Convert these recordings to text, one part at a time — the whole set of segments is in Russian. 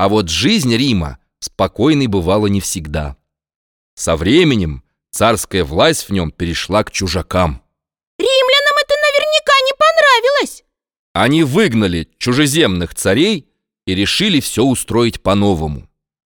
А вот жизнь Рима спокойной бывала не всегда. Со временем царская власть в нем перешла к чужакам. Римлянам это наверняка не понравилось. Они выгнали чужеземных царей и решили все устроить по-новому.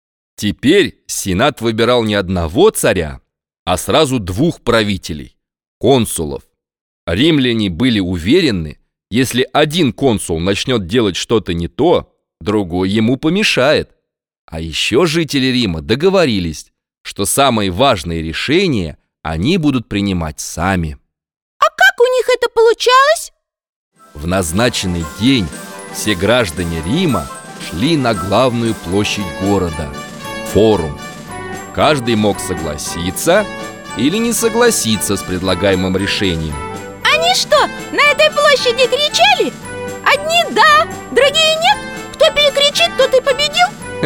Теперь Сенат выбирал не одного царя, а сразу двух правителей – консулов. Римляне были уверены, если один консул начнет делать что-то не то, другой ему помешает. А еще жители Рима договорились, что самые важные решения они будут принимать сами. А как у них это получалось? В назначенный день все граждане Рима шли на главную площадь города – форум. Каждый мог согласиться или не согласиться с предлагаемым решением. Они что, на этой площади кричали? Одни да, другие нет? Кто перекричит, тот и победил?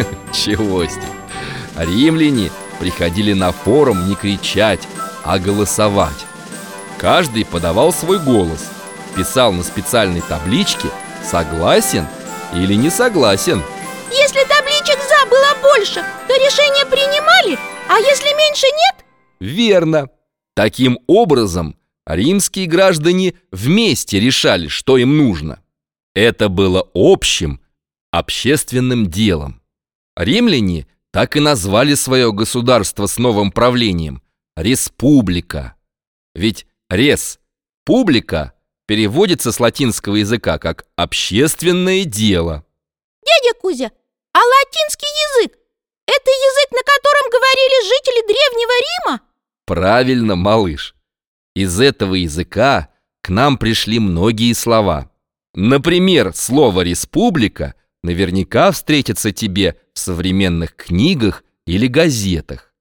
Чего с ним? Римляне приходили на форум не кричать, а голосовать. Каждый подавал свой голос, писал на специальной табличке «Согласен» или «Не согласен». Если табличек «за» было больше, то решение принимали, а если меньше нет? Верно. Таким образом, римские граждане вместе решали, что им нужно. Это было общим, общественным делом. Римляне так и назвали свое государство с новым правлением – республика. Ведь «рес» – «публика» переводится с латинского языка как «общественное дело». Дядя Кузя, а латинский язык – это язык, на котором говорили жители Древнего Рима? Правильно, малыш. Из этого языка к нам пришли многие слова. Например, слово «республика» наверняка встретится тебе в современных книгах или газетах.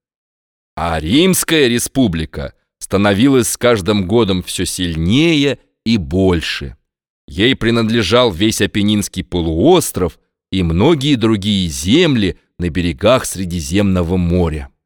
А Римская республика становилась с каждым годом все сильнее и больше. Ей принадлежал весь Апеннинский полуостров и многие другие земли на берегах Средиземного моря.